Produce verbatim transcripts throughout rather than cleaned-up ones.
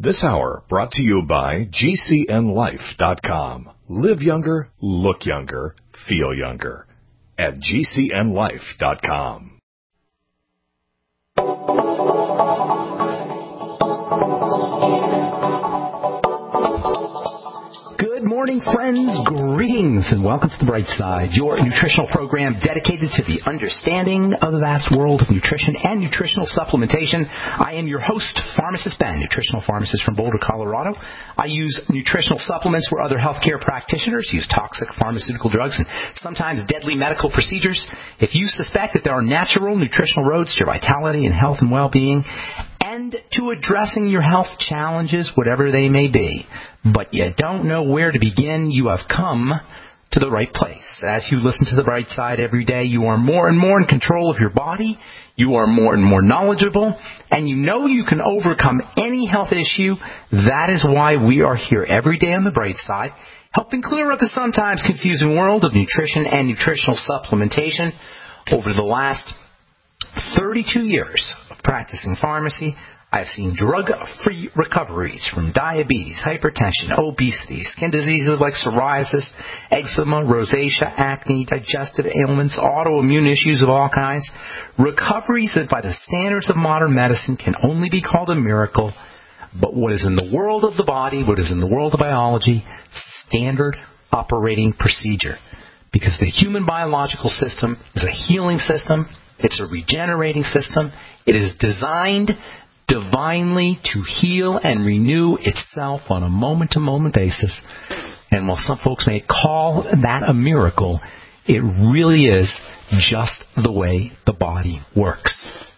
This hour brought to you by G C N life dot com. Live younger, look younger, feel younger at G C N life dot com. Good morning, friends. Greetings and welcome to The Bright Side, your nutritional program dedicated to the understanding of the vast world of nutrition and nutritional supplementation. I am your host, Pharmacist Ben, nutritional pharmacist from Boulder, Colorado. I use nutritional supplements where other healthcare practitioners use toxic pharmaceutical drugs and sometimes deadly medical procedures. If you suspect that there are natural nutritional roads to your vitality and health and well-being, and to addressing your health challenges, whatever they may be, but you don't know where to begin, you have come to the right place. As you listen to The Bright Side every day, you are more and more in control of your body, you are more and more knowledgeable, and you know you can overcome any health issue. That is why we are here every day on The Bright Side, helping clear up the sometimes confusing world of nutrition and nutritional supplementation. Over the last thirty-two years of practicing pharmacy, I have seen drug-free recoveries from diabetes, hypertension, obesity, skin diseases like psoriasis, eczema, rosacea, acne, digestive ailments, autoimmune issues of all kinds. Recoveries that by the standards of modern medicine can only be called a miracle. But what is in the world of the body, what is in the world of biology, standard operating procedure. Because the human biological system is a healing system. It's a regenerating system. It is designed divinely to heal and renew itself on a moment-to-moment basis. And while some folks may call that a miracle, it really is just the way the body works.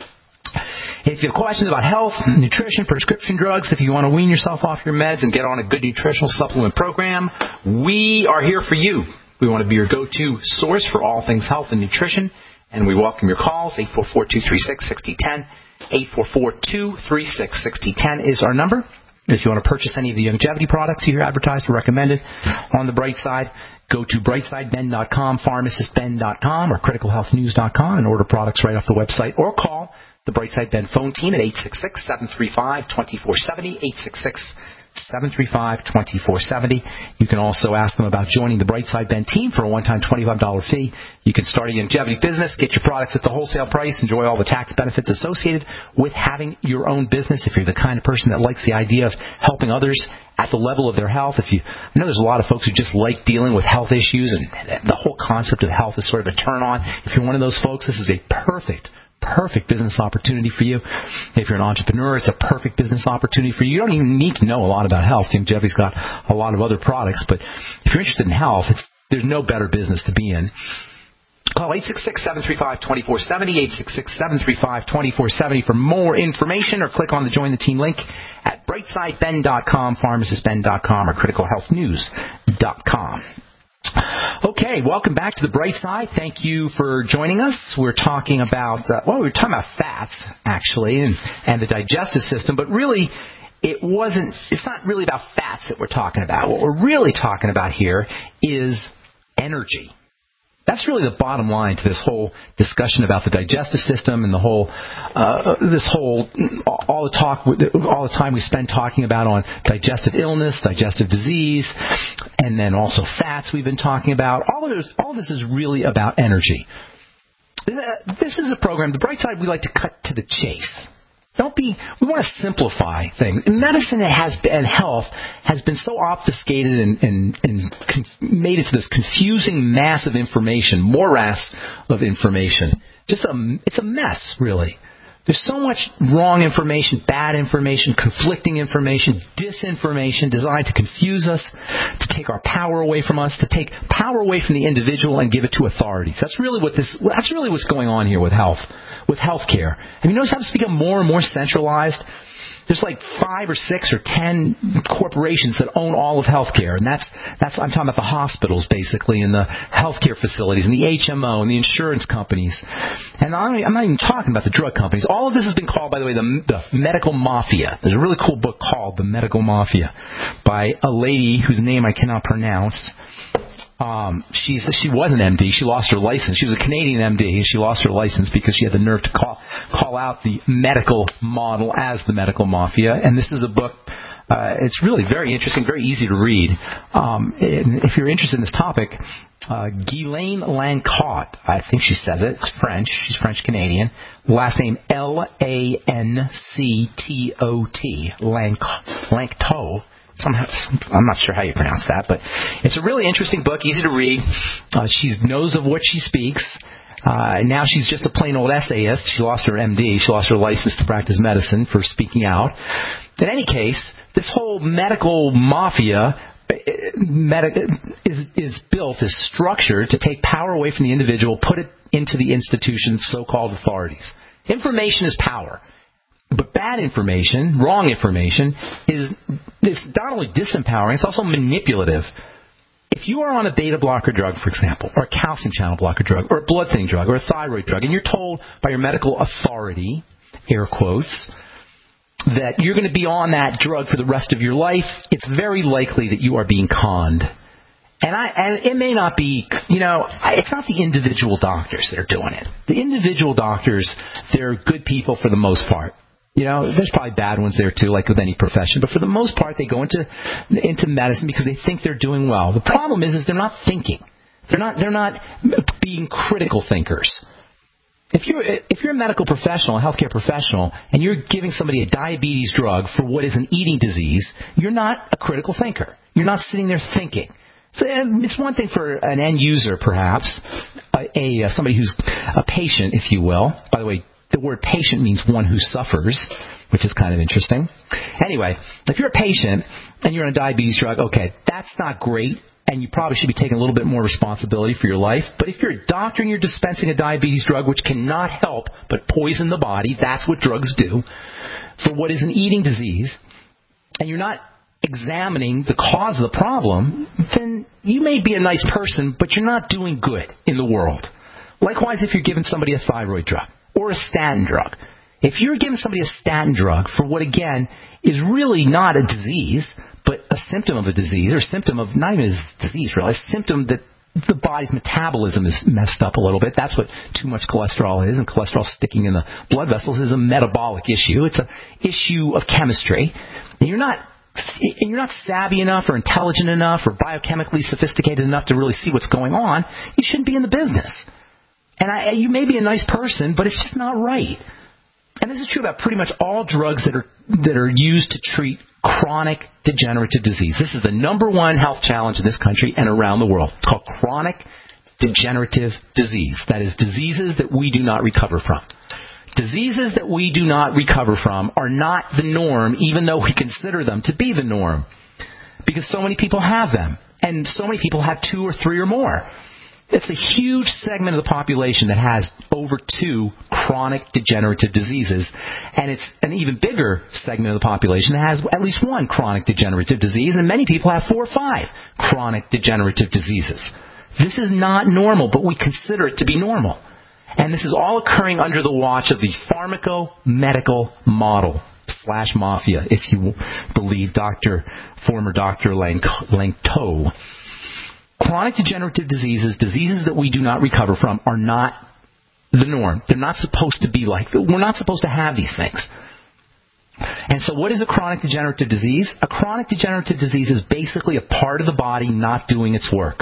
If you have questions about health, nutrition, prescription drugs, if you want to wean yourself off your meds and get on a good nutritional supplement program, we are here for you. We want to be your go-to source for all things health and nutrition. And we welcome your calls. eight four four, two three six, six zero one zero. eight four four, two three six, six zero one zero is our number. If you want to purchase any of the longevity products you hear advertised or recommended on The Bright Side, go to bright side ben dot com, pharmacist ben dot com, or critical health news dot com and order products right off the website. Or call the Brightside Ben phone team at eight six six, seven three five, two four seven zero, eight six six, seven three five, two four seven zero. You can also ask them about joining the Brightside Ben team for a one-time twenty-five dollars fee. You can start a longevity business, get your products at the wholesale price, enjoy all the tax benefits associated with having your own business. If you're the kind of person that likes the idea of helping others at the level of their health, if you, I know there's a lot of folks who just like dealing with health issues, and the whole concept of health is sort of a turn on. If you're one of those folks, this is a perfect Perfect business opportunity for you. If you're an entrepreneur, it's a perfect business opportunity for you. You don't even need to know a lot about health. Longevity's got a lot of other products, but if you're interested in health, it's, there's no better business to be in. Call eight six six, seven three five, two four seven zero, eight six six, seven three five, two four seven zero for more information, or click on the Join the Team link at bright side ben dot com, pharmacist ben dot com, or critical health news dot com. Okay, welcome back to The Bright Side. Thank you for joining us. We're talking about, uh, well, we were talking about fats, actually, and, and the digestive system, but really, it wasn't, it's not really about fats that we're talking about. What we're really talking about here is energy. That's really the bottom line to this whole discussion about the digestive system and the whole, uh, this whole, all the talk, all the time we spend talking about on digestive illness, digestive disease, and then also fats we've been talking about. All of this, all of this is really about energy. This is a program, The Bright Side, we like to cut to the chase. Don't be, we want to simplify things. In medicine it has been, and health has been so obfuscated and, and, and conf, made into this confusing mass of information, morass of information. Just a, it's a mess, really. There's so much wrong information, bad information, conflicting information, disinformation designed to confuse us, to take our power away from us, to take power away from the individual and give it to authorities. That's really what this, that's really what's going on here with health, with healthcare. Have you noticed how it's become more and more centralized? There's like five or six or ten corporations that own all of healthcare, and that's that's I'm talking about the hospitals basically, and the healthcare facilities, and the H M O, and the insurance companies, and I'm not even talking about the drug companies. All of this has been called, by the way, the, the medical mafia. There's a really cool book called The Medical Mafia by a lady whose name I cannot pronounce. Um, she's, she was an M D. She lost her license. She was a Canadian M D, and she lost her license because she had the nerve to call, call out the medical model as the medical mafia. And this is a book Uh, it's really very interesting, very easy to read. Um, and if you're interested in this topic, uh, Ghislaine Lancotte, I think she says it. It's French. She's French-Canadian. Last name L A N C T O T. Lancotte. Somehow, I'm not sure how you pronounce that, but it's a really interesting book, easy to read. Uh, she knows of what she speaks. Uh, now she's just a plain old essayist. She lost her M D. She lost her license to practice medicine for speaking out. In any case, this whole medical mafia medic- is, is built, is structured to take power away from the individual, put it into the institution's so-called authorities. Information is power. But bad information, wrong information, is, is not only disempowering, it's also manipulative. If you are on a beta blocker drug, for example, or a calcium channel blocker drug, or a blood thinning drug, or a thyroid drug, and you're told by your medical authority, air quotes, that you're going to be on that drug for the rest of your life, it's very likely that you are being conned. And, I, and it may not be, you know, it's not the individual doctors that are doing it. The individual doctors, they're good people for the most part. You know, there's probably bad ones there too, like with any profession. But for the most part, they go into into medicine because they think they're doing well. The problem is, is they're not thinking. They're not they're not being critical thinkers. If you're if you're a medical professional, a healthcare professional, and you're giving somebody a diabetes drug for what is an eating disease, you're not a critical thinker. You're not sitting there thinking. So it's one thing for an end user, perhaps, a, a somebody who's a patient, if you will. By the way, the word patient means one who suffers, which is kind of interesting. Anyway, if you're a patient and you're on a diabetes drug, okay, that's not great, and you probably should be taking a little bit more responsibility for your life. But if you're a doctor and you're dispensing a diabetes drug, which cannot help but poison the body, that's what drugs do, for what is an eating disease, and you're not examining the cause of the problem, then you may be a nice person, but you're not doing good in the world. Likewise, if you're giving somebody a thyroid drug or a statin drug. If you're giving somebody a statin drug for what, again, is really not a disease, but a symptom of a disease, or a symptom of, not even a disease really, a symptom that the body's metabolism is messed up a little bit. That's what too much cholesterol is, and cholesterol sticking in the blood vessels is a metabolic issue. It's an issue of chemistry. And you're not and you're not savvy enough or intelligent enough or biochemically sophisticated enough to really see what's going on, you shouldn't be in the business. And I, you may be a nice person, but it's just not right. And this is true about pretty much all drugs that are that are used to treat chronic degenerative disease. This is the number one health challenge in this country and around the world. It's called chronic degenerative disease. That is, diseases that we do not recover from. Diseases that we do not recover from are not the norm, even though we consider them to be the norm, because so many people have them, and so many people have two or three or more. It's a huge segment of the population that has over two chronic degenerative diseases, and it's an even bigger segment of the population that has at least one chronic degenerative disease, and many people have four or five chronic degenerative diseases. This is not normal, but we consider it to be normal. And this is all occurring under the watch of the pharmaco-medical model slash mafia, if you believe Doctor former Doctor Lancotte. Chronic degenerative diseases, diseases that we do not recover from, are not the norm. They're not supposed to be like, we're not supposed to have these things. And so what is a chronic degenerative disease? A chronic degenerative disease is basically a part of the body not doing its work.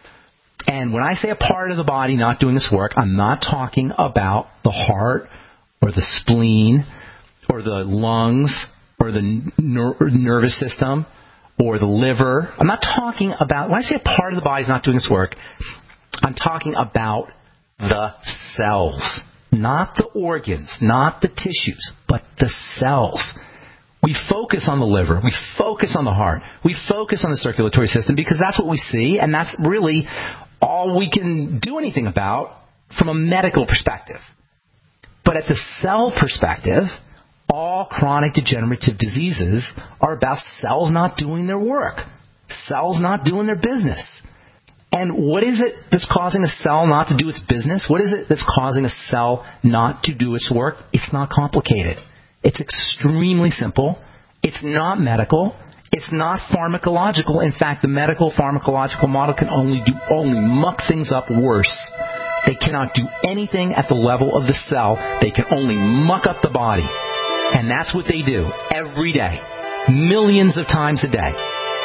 And when I say a part of the body not doing its work, I'm not talking about the heart or the spleen or the lungs or the ner- nervous system or the liver. I'm not talking about, when I say a part of the body is not doing its work, I'm talking about the cells. Not the organs, not the tissues, but the cells. We focus on the liver. We focus on the heart. We focus on the circulatory system because that's what we see, and that's really all we can do anything about from a medical perspective. But at the cell perspective, all chronic degenerative diseases are about cells not doing their work, cells not doing their business. And what is it that's causing a cell not to do its business? What is it that's causing a cell not to do its work? It's not complicated. It's extremely simple. It's not medical. It's not pharmacological. In fact, the medical pharmacological model can only do only muck things up worse. They cannot do anything at the level of the cell. They can only muck up the body. And that's what they do every day. millions of times a day.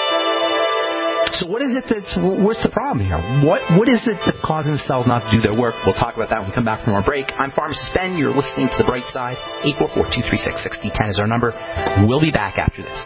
So what is it that's, what's the problem here? What What is it that's causing the cells not to do their work? We'll talk about that when we come back from our break. I'm Pharmacist Ben. You're listening to The Bright Side. eight four four, two three six, six zero one zero is our number. We'll be back after this.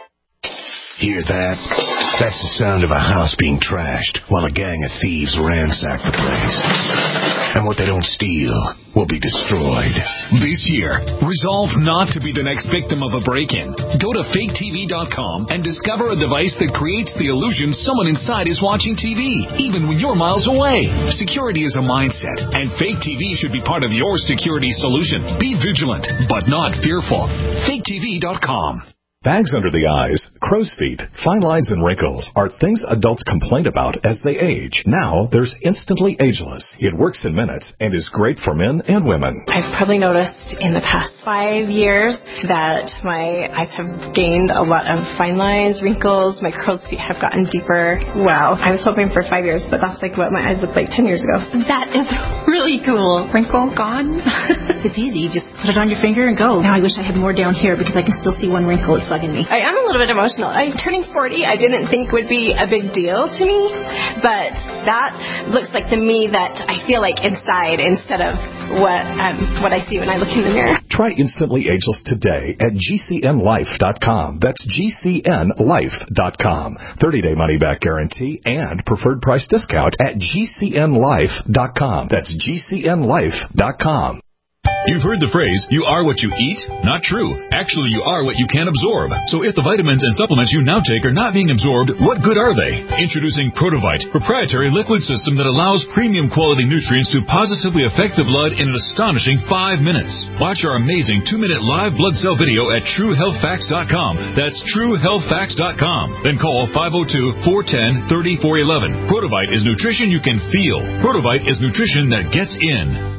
Hear that? That's the sound of a house being trashed while a gang of thieves ransack the place. And what they don't steal will be destroyed. This year, resolve not to be the next victim of a break-in. Go to fake T V dot com and discover a device that creates the illusion someone inside is watching T V, even when you're miles away. Security is a mindset, and Fake T V should be part of your security solution. Be vigilant, but not fearful. fake T V dot com. Bags under the eyes, crow's feet, fine lines, and wrinkles are things adults complain about as they age. Now, there's Instantly Ageless. It works in minutes and is great for men and women. I've probably noticed in the past five years that my eyes have gained a lot of fine lines, wrinkles, my crow's feet have gotten deeper. Wow. I was hoping for five years, but that's like what my eyes looked like ten years ago. That is really cool. Wrinkle gone? It's easy. Just put it on your finger and go. Now I wish I had more down here because I can still see one wrinkle. It's bugging me. I am a little bit emotional. I turning forty, I didn't think would be a big deal to me, but that looks like the me that I feel like inside instead of what um, what I see when I look in the mirror. Try Instantly Ageless today at G C N life dot com. That's G C N life dot com. thirty-day money-back guarantee and preferred price discount at G C N life dot com. That's G C N life dot com. You've heard the phrase, you are what you eat? Not true. Actually, you are what you can absorb. So if the vitamins and supplements you now take are not being absorbed, what good are they? Introducing Protovite, proprietary liquid system that allows premium quality nutrients to positively affect the blood in an astonishing five minutes. Watch our amazing two-minute live blood cell video at true health facts dot com. That's true health facts dot com. Then call five oh two, four one zero, three four one one. Protovite is nutrition you can feel. Protovite is nutrition that gets in.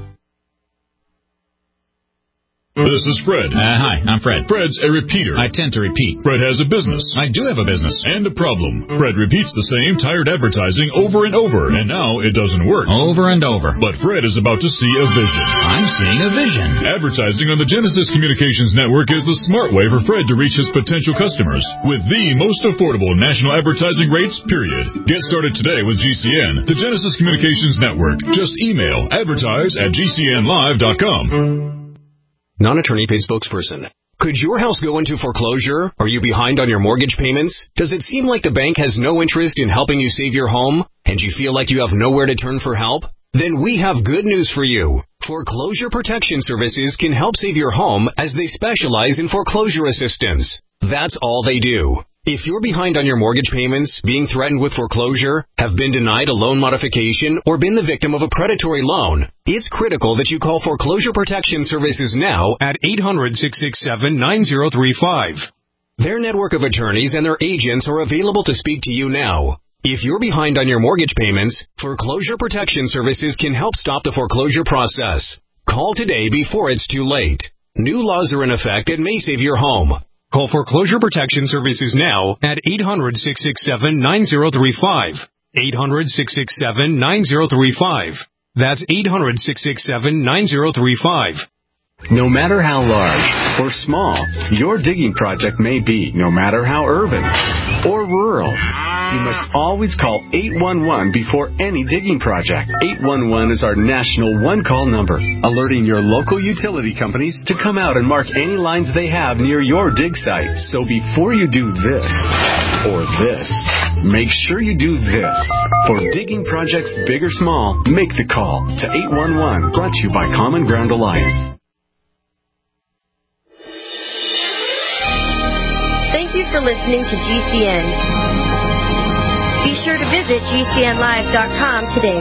This is Fred. Uh, hi, I'm Fred. Fred's a repeater. I tend to repeat. Fred has a business. I do have a business. And a problem. Fred repeats the same tired advertising over and over, and now it doesn't work. Over and over. But Fred is about to see a vision. I'm seeing a vision. Advertising on the Genesis Communications Network is the smart way for Fred to reach his potential customers with the most affordable national advertising rates, period. Get started today with G C N, the Genesis Communications Network. Just email advertise at G C N live dot com. Non-attorney paid spokesperson. Could your house go into foreclosure? Are you behind on your mortgage payments? Does it seem like the bank has no interest in helping you save your home, and you feel like you have nowhere to turn for help? Then we have good news for you. Foreclosure Protection Services can help save your home as they specialize in foreclosure assistance. That's all they do. If you're behind on your mortgage payments, being threatened with foreclosure, have been denied a loan modification, or been the victim of a predatory loan, it's critical that you call Foreclosure Protection Services now at eight hundred, six six seven, nine zero three five. Their network of attorneys and their agents are available to speak to you now. If you're behind on your mortgage payments, Foreclosure Protection Services can help stop the foreclosure process. Call today before it's too late. New laws are in effect and may save your home. Call Foreclosure Protection Services now at eight hundred, six six seven, nine zero three five. eight hundred, six six seven, nine zero three five. That's eight hundred, six six seven, nine zero three five. No matter how large or small your digging project may be, no matter how urban or rural, you must always call eight one one before any digging project. eight one one is our national one-call number, alerting your local utility companies to come out and mark any lines they have near your dig site. So before you do this or this, make sure you do this. For digging projects big or small, make the call to eight one one, brought to you by Common Ground Alliance. Thank you for listening to G C N. Be sure to visit G C N live dot com today.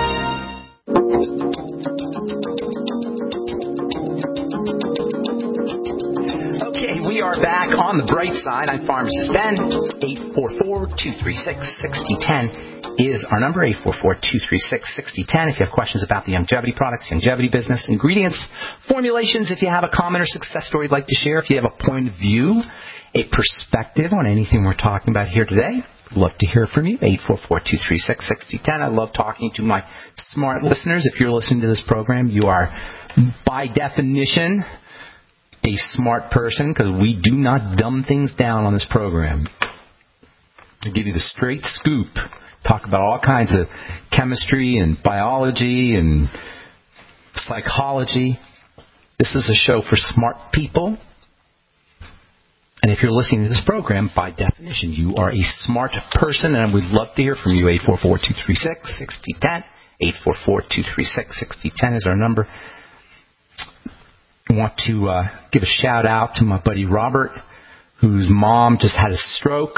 Okay, we are back on the bright side. I'm Pharmacist Ben. eight four four, two three six, six zero one zero is our number, eight four four, two three six, six zero one zero. If you have questions about the longevity products, longevity business, ingredients, formulations, if you have a comment or success story you'd like to share, if you have a point of view, a perspective on anything we're talking about here today, I'd love to hear from you. eight four four, two three six, six zero one zero. I love talking to my smart listeners. If you're listening to this program, you are, by definition, a smart person, because we do not dumb things down on this program. I give you the straight scoop. Talk about all kinds of chemistry and biology and psychology. This is a show for smart people. And if you're listening to this program, by definition, you are a smart person, and we'd love to hear from you. eight four four, two three six, six zero one zero. eight four four, two three six, six zero one zero is our number. I want to uh, give a shout out to my buddy Robert, whose mom just had a stroke.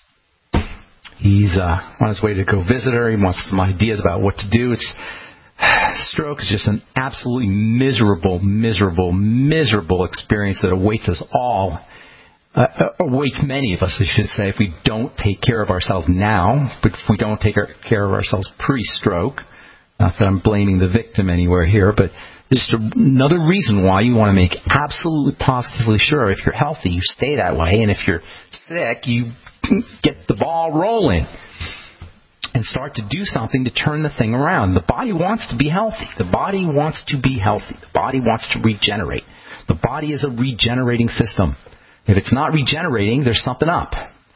He's uh, on his way to go visit her. He wants some ideas about what to do. It's stroke is just an absolutely miserable, miserable, miserable experience that awaits us all. Uh, awaits many of us, I should say, if we don't take care of ourselves now, but if we don't take care of ourselves pre-stroke. Not that I'm blaming the victim anywhere here, but just another reason why you want to make absolutely positively sure if you're healthy, you stay that way, and if you're sick, you get the ball rolling and start to do something to turn the thing around. The body wants to be healthy. The body wants to be healthy. The body wants to regenerate. The body is a regenerating system. If it's not regenerating, there's something up.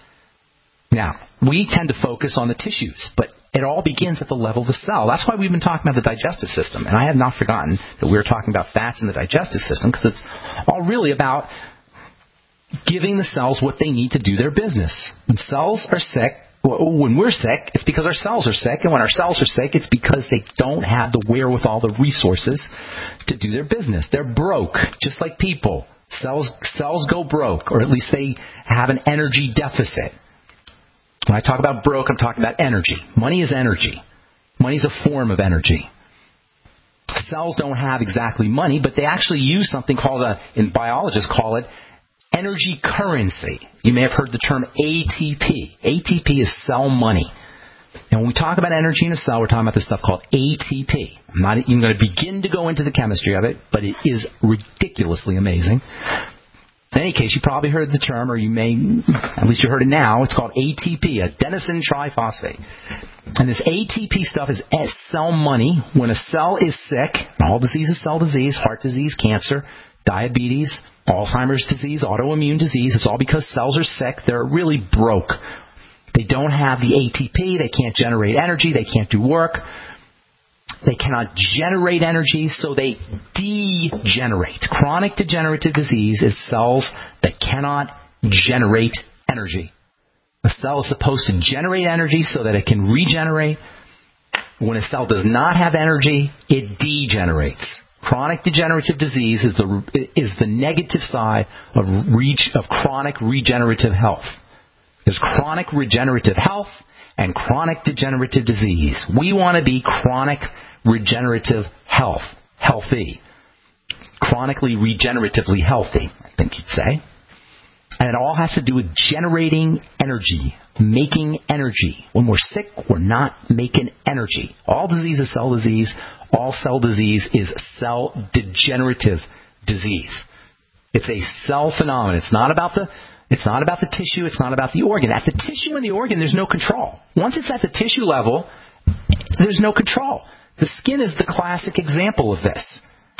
Now, we tend to focus on the tissues, but it all begins at the level of the cell. That's why we've been talking about the digestive system. And I have not forgotten that we were talking about fats in the digestive system, because it's all really about giving the cells what they need to do their business. When cells are sick, when we're sick, it's because our cells are sick. And when our cells are sick, it's because they don't have the wherewithal, the resources to do their business. They're broke, just like people. Cells cells go broke, or at least they have an energy deficit. When I talk about broke, I'm talking about energy. Money is energy. Money is a form of energy. Cells don't have exactly money, but they actually use something called, a, in biologists call it, energy currency. You may have heard the term A T P. A T P is cell money. And when we talk about energy in a cell, we're talking about this stuff called A T P. I'm not even going to begin to go into the chemistry of it, but it is ridiculously amazing. In any case, you probably heard the term, or you may, at least you heard it now, it's called A T P, adenosine triphosphate. And this A T P stuff is cell money. When a cell is sick, all disease is cell disease, heart disease, cancer, diabetes, Alzheimer's disease, autoimmune disease, it's all because cells are sick. They're really broke. They don't have the A T P. They can't generate energy. They can't do work. They cannot generate energy, so they degenerate. Chronic degenerative disease is cells that cannot generate energy. A cell is supposed to generate energy so that it can regenerate. When a cell does not have energy, it degenerates. Chronic degenerative disease is the is the negative side of reach of chronic regenerative health. There's chronic regenerative health and chronic degenerative disease. We want to be chronic regenerative health, healthy. Chronically regeneratively healthy, I think you'd say. And it all has to do with generating energy, making energy. When we're sick, we're not making energy. All disease is cell disease. All cell disease is cell degenerative disease. It's a cell phenomenon. It's not about the It's not about the tissue. It's not about the organ. At the tissue and the organ, there's no control. Once it's at the tissue level, there's no control. The skin is the classic example of this.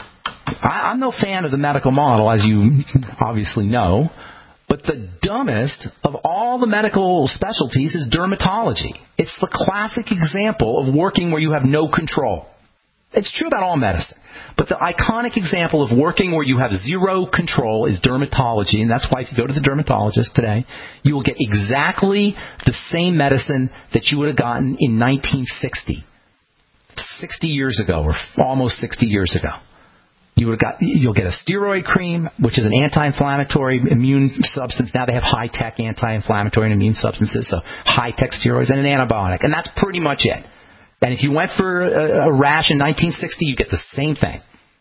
I, I'm no fan of the medical model, as you obviously know, but the dumbest of all the medical specialties is dermatology. It's the classic example of working where you have no control. It's true about all medicine. But the iconic example of working where you have zero control is dermatology, and that's why if you go to the dermatologist today, you will get exactly the same medicine that you would have gotten in nineteen sixty, sixty years ago, or almost sixty years ago. You would have got, you'll get a steroid cream, which is an anti-inflammatory immune substance. Now they have high-tech anti-inflammatory and immune substances, so high-tech steroids and an antibiotic, and that's pretty much it. And if you went for a, a rash in nineteen sixty, you get the same thing.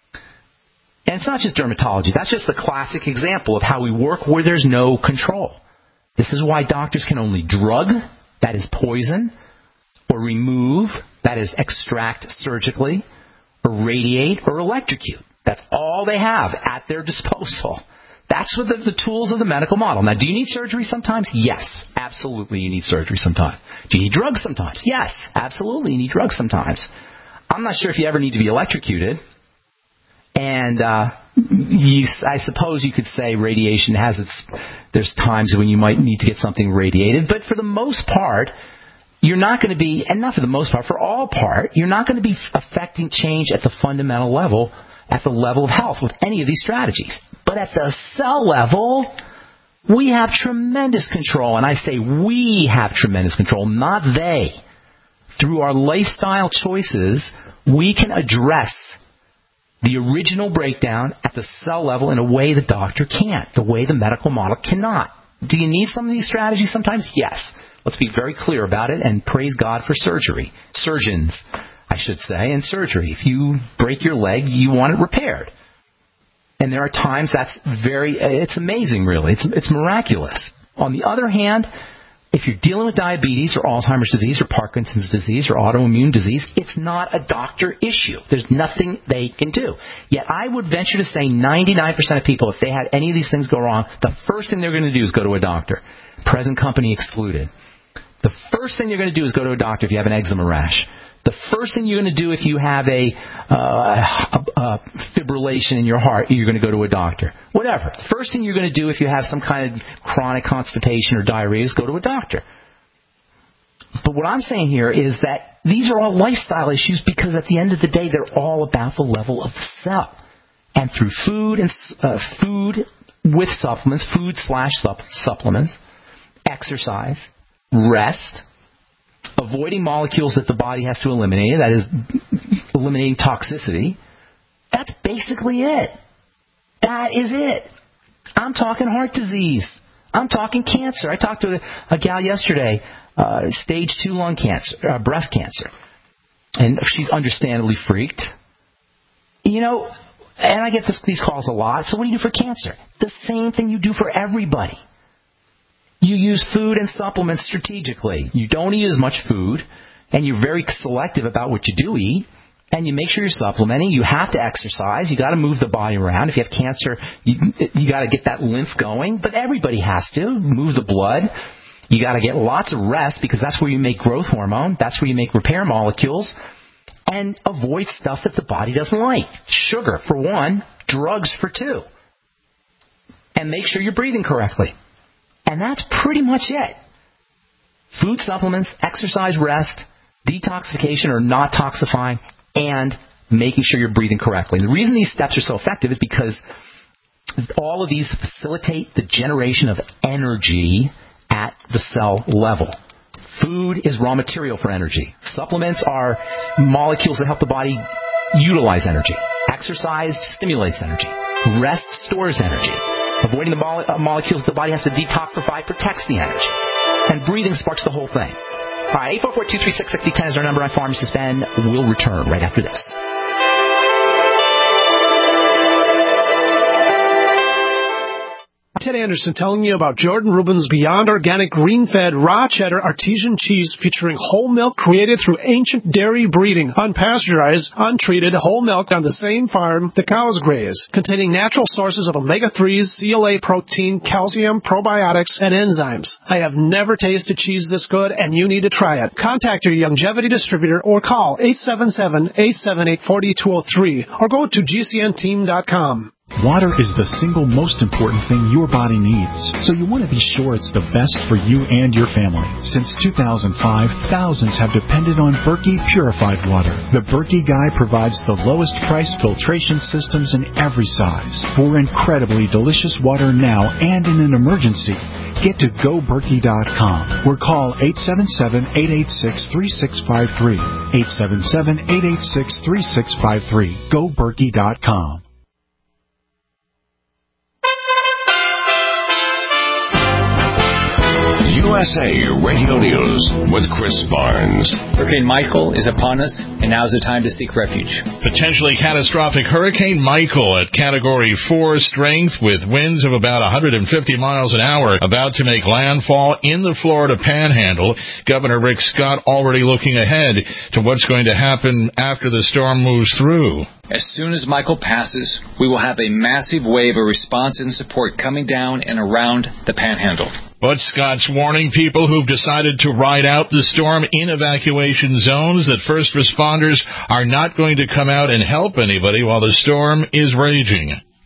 And it's not just dermatology. That's just the classic example of how we work where there's no control. This is why doctors can only drug, that is poison, or remove, that is extract surgically, or radiate, or electrocute. That's all they have at their disposal. That's what the, the tools of the medical model. Now, do you need surgery sometimes? Yes, absolutely you need surgery sometimes. Do you need drugs sometimes? Yes, absolutely you need drugs sometimes. I'm not sure if you ever need to be electrocuted. And uh, you, I suppose you could say radiation has its, there's times when you might need to get something radiated, but for the most part, you're not going to be, and not for the most part, for all part, you're not going to be affecting change at the fundamental level, at the level of health with any of these strategies. But at the cell level, we have tremendous control, and I say we have tremendous control, not they. Through our lifestyle choices, we can address the original breakdown at the cell level in a way the doctor can't, the way the medical model cannot. Do you need some of these strategies sometimes? Yes. Let's be very clear about it, and praise God for surgery. Surgeons, I should say, and surgery. If you break your leg, you want it repaired. And there are times that's very, it's amazing, really. It's, it's miraculous. On the other hand, if you're dealing with diabetes or Alzheimer's disease or Parkinson's disease or autoimmune disease, it's not a doctor issue. There's nothing they can do. Yet I would venture to say ninety-nine percent of people, if they had any of these things go wrong, the first thing they're going to do is go to a doctor. Present company excluded. The first thing you're going to do is go to a doctor if you have an eczema rash. The first thing you're going to do if you have a, uh, a, a fibrillation in your heart, you're going to go to a doctor. Whatever. The first thing you're going to do if you have some kind of chronic constipation or diarrhea is go to a doctor. But what I'm saying here is that these are all lifestyle issues because at the end of the day, they're all about the level of the cell. And through food and uh, food with supplements, food slash supplements, exercise, rest, avoiding molecules that the body has to eliminate, that is, eliminating toxicity, that's basically it. That is it. I'm talking heart disease. I'm talking cancer. I talked to a, a gal yesterday, uh, stage two lung cancer, uh, breast cancer, and she's understandably freaked. You know, and I get this, these calls a lot, so what do you do for cancer? The same thing you do for everybody. You use food and supplements strategically. You don't eat as much food, and you're very selective about what you do eat, and you make sure you're supplementing. You have to exercise. You got to move the body around. If you have cancer, you, you got to get that lymph going, but everybody has to move the blood. You got to get lots of rest because that's where you make growth hormone. That's where you make repair molecules, and avoid stuff that the body doesn't like. Sugar for one, drugs for two, and make sure you're breathing correctly. And that's pretty much it. Food supplements, exercise, rest, detoxification or not toxifying, and making sure you're breathing correctly. And the reason these steps are so effective is because all of these facilitate the generation of energy at the cell level. Food is raw material for energy. Supplements are molecules that help the body utilize energy. Exercise stimulates energy. Rest stores energy. Avoiding the mole- uh, molecules the body has to detoxify protects the energy. And breathing sparks the whole thing. All right, eight four four, two three six, six zero one zero is our number. I'm Pharmacist Ben. We'll return right after this. Ted Anderson telling you about Jordan Rubin's Beyond Organic Green-Fed Raw Cheddar Artesian Cheese featuring whole milk created through ancient dairy breeding, unpasteurized, untreated whole milk on the same farm the cows graze, containing natural sources of omega threes, C L A protein, calcium, probiotics, and enzymes. I have never tasted cheese this good, and you need to try it. Contact your Longevity distributor or call eight seven seven, eight seven eight, four two zero three or go to G C N team dot com. Water is the single most important thing your body needs, so you want to be sure it's the best for you and your family. Since two thousand five, thousands have depended on Berkey purified water. The Berkey Guy provides the lowest price filtration systems in every size. For incredibly delicious water now and in an emergency, get to go berkey dot com or call eight seven seven, eight eight six, three six five three. eight seven seven, eight eight six, three six five three. go berkey dot com. U S A Radio News with Chris Barnes. Hurricane Michael is upon us, and now's the time to seek refuge. Potentially catastrophic Hurricane Michael at Category four strength with winds of about one hundred fifty miles an hour about to make landfall in the Florida Panhandle. Governor Rick Scott already looking ahead to what's going to happen after the storm moves through. As soon as Michael passes, we will have a massive wave of response and support coming down and around the Panhandle. But Scott's warning people who've decided to ride out the storm in evacuation zones that first responders are not going to come out and help anybody while the storm is raging.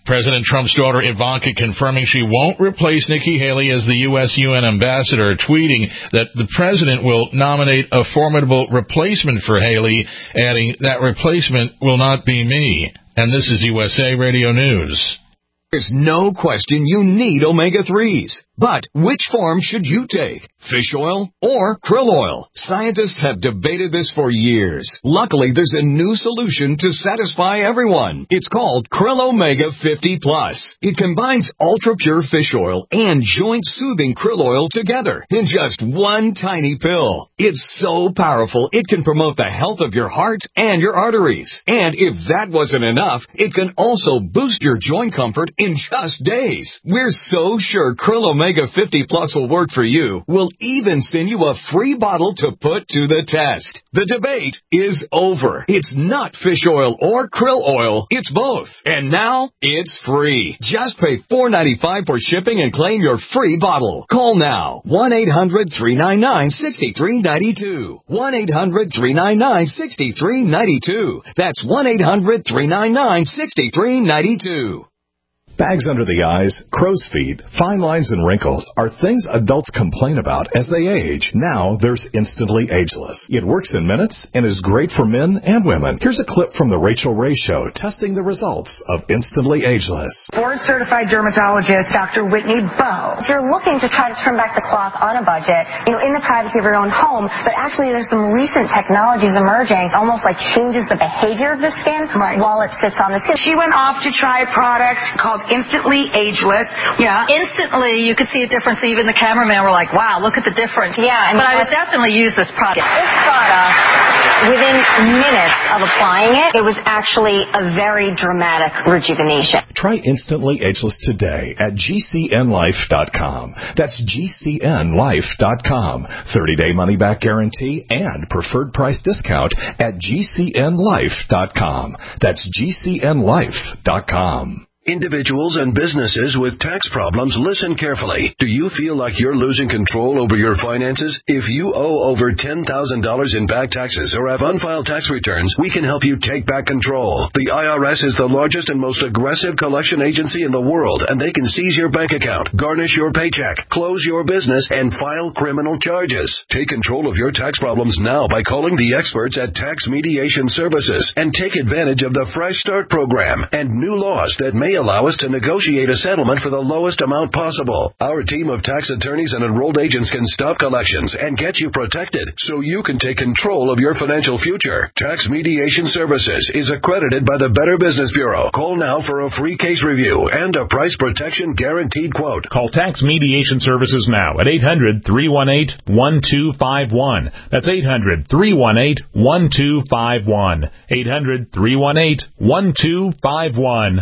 President Trump's daughter Ivanka confirming she won't replace Nikki Haley as the U S U N ambassador, tweeting that the president will nominate a formidable replacement for Haley, adding, "That replacement will not be me." And this is U S A Radio News. There's no question you need omega threes. But which form should you take? Fish oil or krill oil? Scientists have debated this for years. Luckily, there's a new solution to satisfy everyone. It's called Krill Omega fifty plus. It combines ultra-pure fish oil and joint-soothing krill oil together in just one tiny pill. It's so powerful, it can promote the health of your heart and your arteries. And if that wasn't enough, it can also boost your joint comfort in just days. We're so sure Krill Omega fifty plus will work for you. We'll even send you a free bottle to put to the test. The debate is over. It's not fish oil or krill oil. It's both. And now it's free. Just pay four dollars and ninety-five cents for shipping and claim your free bottle. Call now. one eight hundred three nine nine six three nine two. one eight hundred three nine nine six three nine two. That's one eight hundred three nine nine six three nine two. Bags under the eyes, crow's feet, fine lines, and wrinkles are things adults complain about as they age. Now there's Instantly Ageless. It works in minutes and is great for men and women. Here's a clip from the Rachel Ray Show testing the results of Instantly Ageless. Board-certified dermatologist Doctor Whitney Bowe. If you're looking to try to turn back the clock on a budget, you know, in the privacy of your own home, but actually there's some recent technologies emerging, almost like changes the behavior of the skin right. while it sits on the skin. She went off to try a product called Instantly Ageless. Yeah. Instantly, you could see a difference. Even the cameraman were like, wow, look at the difference. Yeah. And but I would definitely use this product. This product, within minutes of applying it, it was actually a very dramatic rejuvenation. Try Instantly Ageless today at G C N life dot com. That's G C N life dot com. thirty-day money-back guarantee and preferred price discount at G C N life dot com. That's G C N life dot com. Individuals and businesses with tax problems, listen carefully. Do you feel like you're losing control over your finances? If you owe over ten thousand dollars in back taxes or have unfiled tax returns, we can help you take back control. The I R S is the largest and most aggressive collection agency in the world, and they can seize your bank account, garnish your paycheck, close your business, and file criminal charges. Take control of your tax problems now by calling the experts at Tax Mediation Services and take advantage of the Fresh Start program and new laws that may allow us to negotiate a settlement for the lowest amount possible. Our team of tax attorneys and enrolled agents can stop collections and get you protected so you can take control of your financial future. Tax Mediation Services is accredited by the Better Business Bureau. Call now for a free case review and a price protection guaranteed quote. Call Tax Mediation Services now at eight hundred three one eight one two five one. That's eight hundred three one eight one two five one. eight hundred three one eight one two five one.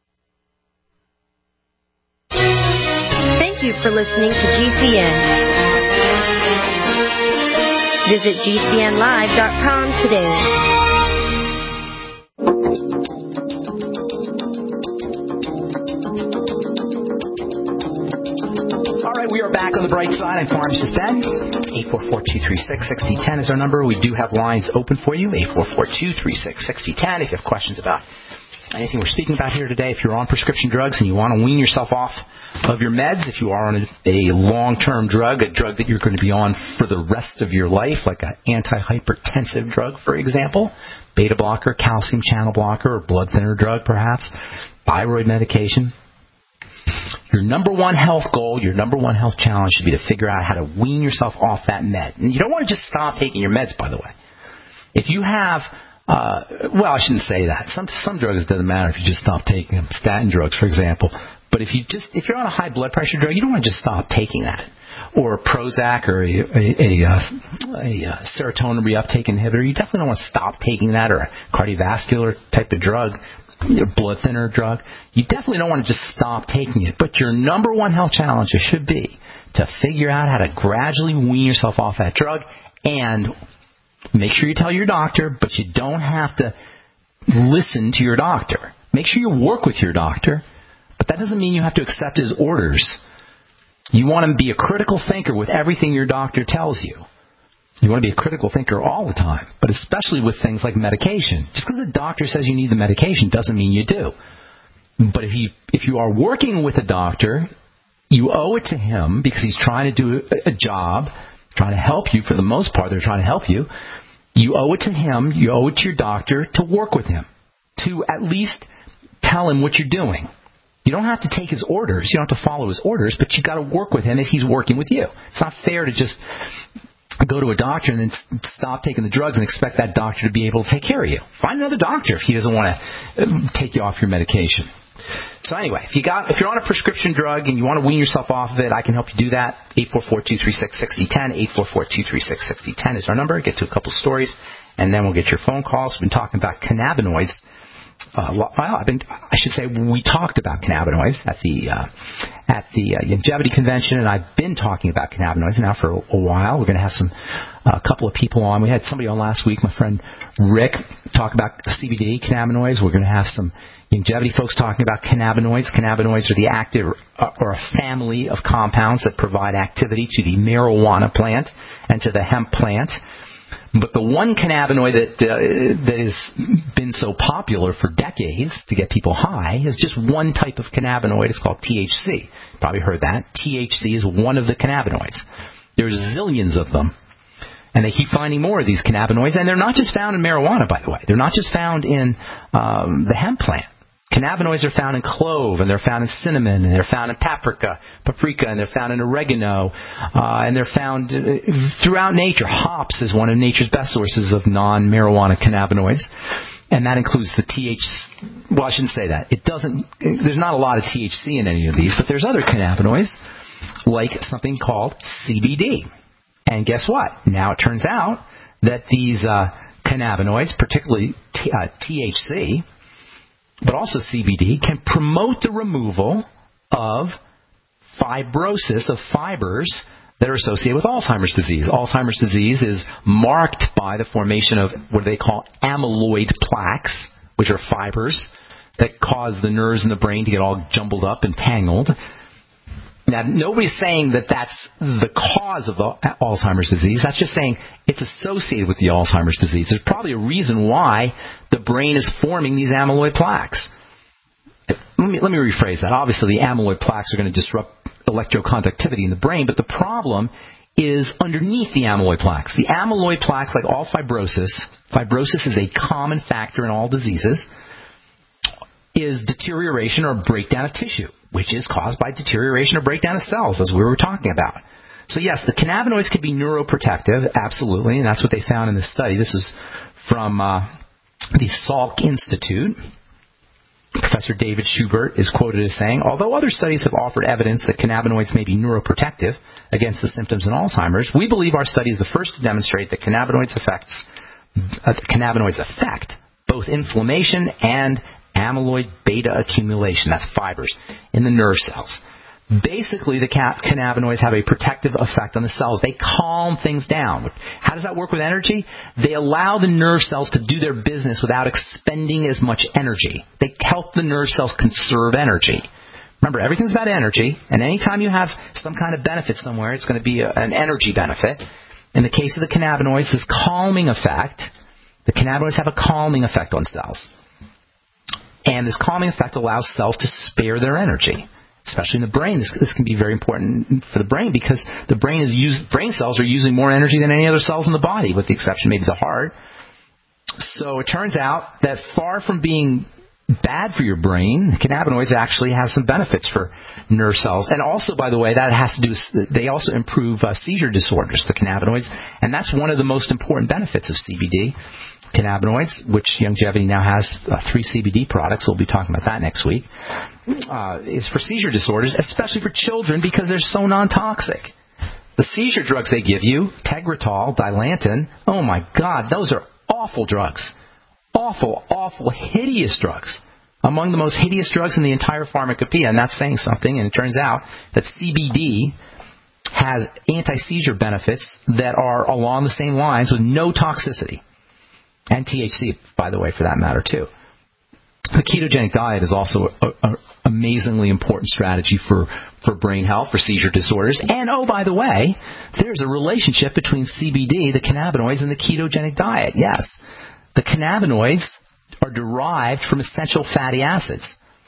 Thank you for listening to G C N. Visit G C N live dot com today. All right, we are back on the bright side. I'm Pharmacist Ben. eight four four, two three six, six zero one zero is our number. We do have lines open for you. eight four four, two three six, six zero one zero if you have questions about anything we're speaking about here today. If you're on prescription drugs and you want to wean yourself off of your meds, if you are on a, a long-term drug, a drug that you're going to be on for the rest of your life, like an antihypertensive drug, for example, beta blocker, calcium channel blocker, or blood thinner drug, perhaps, thyroid medication, your number one health goal, your number one health challenge should be to figure out how to wean yourself off that med. And you don't want to just stop taking your meds, by the way. If you have Uh, well, I shouldn't say that. Some some drugs, it doesn't matter if you just stop taking them. Statin drugs, for example. But if you just if you're on a high blood pressure drug, you don't want to just stop taking that. Or Prozac or a, a, a, a, a serotonin reuptake inhibitor. You definitely don't want to stop taking that, or a cardiovascular type of drug, a blood thinner drug. You definitely don't want to just stop taking it. But your number one health challenge should be to figure out how to gradually wean yourself off that drug, and make sure you tell your doctor, but you don't have to listen to your doctor. Make sure you work with your doctor, but that doesn't mean you have to accept his orders. You want to be a critical thinker with everything your doctor tells you. You want to be a critical thinker all the time, but especially with things like medication. Just because the doctor says you need the medication doesn't mean you do. But if you if you are working with a doctor, you owe it to him because he's trying to do a, a job, trying to help you. For the most part, they're trying to help you. You owe it to him, you owe it to your doctor to work with him, to at least tell him what you're doing. You don't have to take his orders. You don't have to follow his orders, but you've got to work with him if he's working with you. It's not fair to just go to a doctor and then stop taking the drugs and expect that doctor to be able to take care of you. Find another doctor if he doesn't want to take you off your medication. So anyway, if you got if you're on a prescription drug and you want to wean yourself off of it, I can help you do that. eight four four, two three six, six zero one zero. eight four four, two three six, six zero one zero is our number. Get to a couple stories, and then we'll get your phone calls. We've been talking about cannabinoids. Uh, well, I've been, I should say we talked about cannabinoids at the uh, at the uh, Longevity Convention, and I've been talking about cannabinoids now for a, a while. We're going to have some a uh, couple of people on. We had somebody on last week, my friend Rick, talk about C B D cannabinoids. We're going to have some longevity folks talking about cannabinoids. Cannabinoids are the active uh, or a family of compounds that provide activity to the marijuana plant and to the hemp plant. But the one cannabinoid that uh, that has been so popular for decades to get people high is just one type of cannabinoid. It's called T H C. You probably heard that. T H C is one of the cannabinoids. There's zillions of them. And they keep finding more of these cannabinoids. And they're not just found in marijuana, by the way. They're not just found in um, the hemp plant. Cannabinoids are found in clove, and they're found in cinnamon, and they're found in paprika, paprika, and they're found in oregano, uh, and they're found throughout nature. Hops is one of nature's best sources of non-marijuana cannabinoids, and that includes the T H C. Well, I shouldn't say that. It doesn't. There's not a lot of T H C in any of these, but there's other cannabinoids, like something called C B D. And guess what? Now it turns out that these uh, cannabinoids, particularly T- uh, T H C, but also C B D, can promote the removal of fibrosis, of fibers that are associated with Alzheimer's disease. Alzheimer's disease is marked by the formation of what they call amyloid plaques, which are fibers that cause the nerves in the brain to get all jumbled up and tangled. Now, nobody's saying that that's the cause of the Alzheimer's disease. That's just saying it's associated with the Alzheimer's disease. There's probably a reason why the brain is forming these amyloid plaques. Let me, let me rephrase that. Obviously, the amyloid plaques are going to disrupt electroconductivity in the brain, but the problem is underneath the amyloid plaques. The amyloid plaques, like all fibrosis, fibrosis is a common factor in all diseases, is deterioration or breakdown of tissue, which is caused by deterioration or breakdown of cells, as we were talking about. So yes, the cannabinoids can be neuroprotective, absolutely, and that's what they found in this study. This is from uh, the Salk Institute. Professor David Schubert is quoted as saying, although other studies have offered evidence that cannabinoids may be neuroprotective against the symptoms in Alzheimer's, we believe our study is the first to demonstrate that cannabinoids affects uh, cannabinoids affect both inflammation and amyloid beta accumulation, that's fibers, in the nerve cells. Basically, the cannabinoids have a protective effect on the cells. They calm things down. How does that work with energy? They allow the nerve cells to do their business without expending as much energy. They help the nerve cells conserve energy. Remember, everything's about energy, and anytime you have some kind of benefit somewhere, it's going to be a, an energy benefit. In the case of the cannabinoids, this calming effect, the cannabinoids have a calming effect on cells. And this calming effect allows cells to spare their energy, especially in the brain. This, this can be very important for the brain because the brain is used, brain cells are using more energy than any other cells in the body, with the exception maybe of the heart. So it turns out that far from being bad for your brain, cannabinoids actually have some benefits for nerve cells. And also, by the way, that has to do with, they also improve uh, seizure disorders, the cannabinoids. And that's one of the most important benefits of C B D. Cannabinoids, which Longevity now has uh, three C B D products. We'll be talking about that next week, uh, is for seizure disorders, especially for children because they're so non-toxic. The seizure drugs they give you, Tegretol, Dilantin, oh my God, those are awful drugs. Awful, awful, hideous drugs. Among the most hideous drugs in the entire pharmacopoeia, and that's saying something, and it turns out that C B D has anti-seizure benefits that are along the same lines with no toxicity. And T H C, by the way, for that matter, too. The ketogenic diet is also an amazingly important strategy for, for brain health, for seizure disorders. And, oh, by the way, there's a relationship between C B D, the cannabinoids, and the ketogenic diet. Yes, the cannabinoids are derived from essential fatty acids.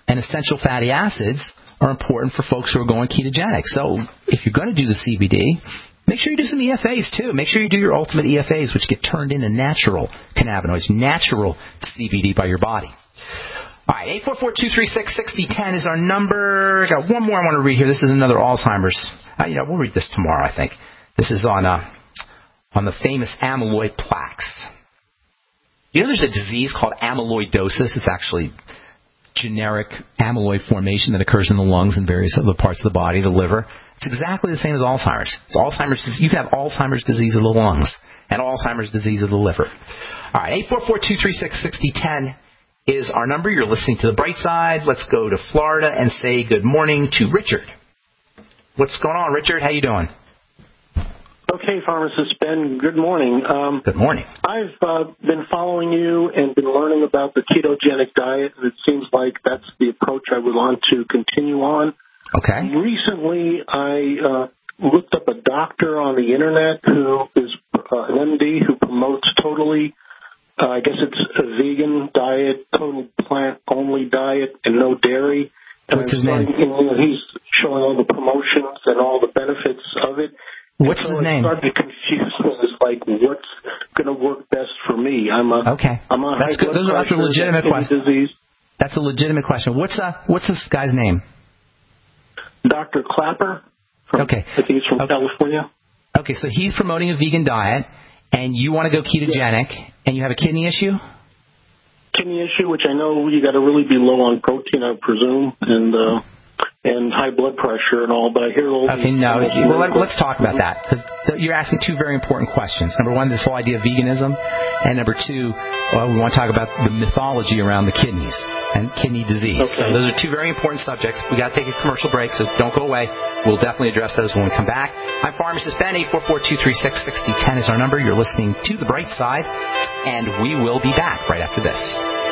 and essential fatty acids are important for folks who are going ketogenic. So if you're going to do the C B D, make sure you do some E F As, too. Make sure you do your ultimate E F As, which get turned into natural cannabinoids, natural C B D by your body. All right, eight four four, two three six, six zero one zero is our number. I got one more I want to read here. This is another Alzheimer's. Uh, you know, we'll read this tomorrow, I think. This is on uh, on the famous amyloid plaques. You know there's a disease called amyloidosis. It's actually generic amyloid formation that occurs in the lungs and various other parts of the body, the liver. It's exactly the same as Alzheimer's. It's Alzheimer's. You can have Alzheimer's disease of the lungs and Alzheimer's disease of the liver. All right, eight four four, two three six, six zero one zero is our number. You're listening to The Bright Side. Let's go to Florida and say good morning to Richard. What's going on, Richard? How you doing? Okay, Pharmacist Ben, good morning. Um, good morning. I've uh, been following you and been learning about the ketogenic diet, and it seems like that's the approach I would want to continue on. Okay. Recently, I uh, looked up a doctor on the Internet who is uh, an M D who promotes totally, uh, I guess it's a vegan diet, total plant-only diet, and no dairy. And What's his starting, name? You know, he's showing all the promotions and all the benefits of it. What's so his name? I'm starting to confuse me as like what's going to work best for me. I'm a, okay. I'm on That's high good. blood Those are, that's a pressure, legitimate kidney question. disease. That's a legitimate question. What's uh what's this guy's name? Doctor Clapper. From, okay. I think he's from okay. California. Okay, so he's promoting a vegan diet, and you want to go ketogenic, yeah. and you have a kidney issue? Kidney issue, which I know you got to really be low on protein, I presume, and uh, and high blood pressure and all. But I hear all okay, these no. Well, let, let's talk about that because you're asking two very important questions. Number one, this whole idea of veganism, and number two, well, we want to talk about the mythology around the kidneys and kidney disease. Okay. So those are two very important subjects. We got to take a commercial break, so don't go away. We'll definitely address those when we come back. I'm Pharmacist Ben. eight four four, two three six, six zero one zero is our number. You're listening to The Bright Side, and we will be back right after this.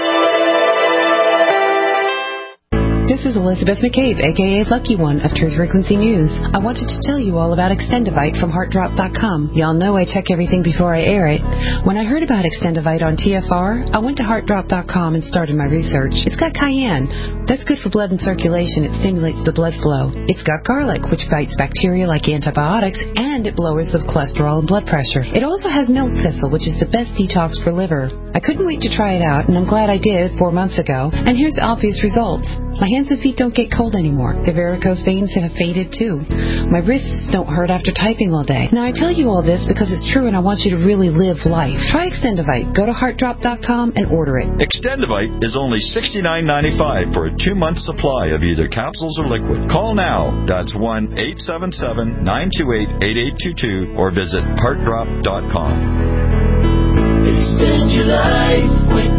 This is Elizabeth McCabe, a k a. Lucky One of Truth Frequency News. I wanted to tell you all about Extendivite from Heart Drop dot com. Y'all know I check everything before I air it. When I heard about Extendivite on T F R, I went to Heart Drop dot com and started my research. It's got cayenne. That's good for blood and circulation. It stimulates the blood flow. It's got garlic, which fights bacteria like antibiotics, and it lowers the cholesterol and blood pressure. It also has milk thistle, which is the best detox for liver. I couldn't wait to try it out, and I'm glad I did four months ago. And here's obvious results. My hands and feet don't get cold anymore. The varicose veins have faded too. My wrists don't hurt after typing all day. Now I tell you all this because it's true and I want you to really live life. Try Extendivite. Go to Heart Drop dot com and order it. Extendivite is only sixty-nine ninety-five for a two-month supply of either capsules or liquid. Call now. That's one eight seven seven, nine two eight, eight eight two two or visit Heart Drop dot com. Extend your life with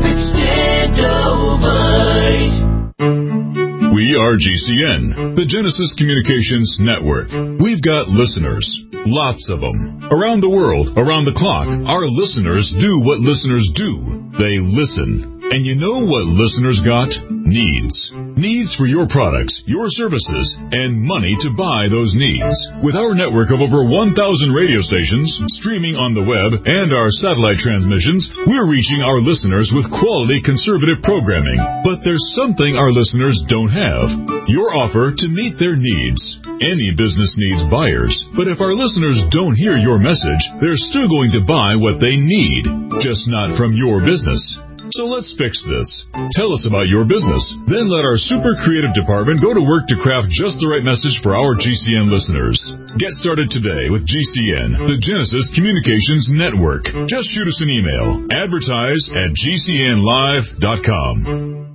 Extendivite. We are G C N, the Genesis Communications Network. We've got listeners, lots of them. Around the world, around the clock, our listeners do what listeners do. They listen. And you know what listeners got? Needs. Needs for your products, your services, and money to buy those needs. With our network of over one thousand radio stations, streaming on the web, and our satellite transmissions, we're reaching our listeners with quality conservative programming. But there's something our listeners don't have. Your offer to meet their needs. Any business needs buyers. But if our listeners don't hear your message, they're still going to buy what they need, just not from your business. So let's fix this. Tell us about your business. Then let our super creative department go to work to craft just the right message for our G C N listeners. Get started today with G C N, the Genesis Communications Network. Just shoot us an email. Advertise at G C N live dot com.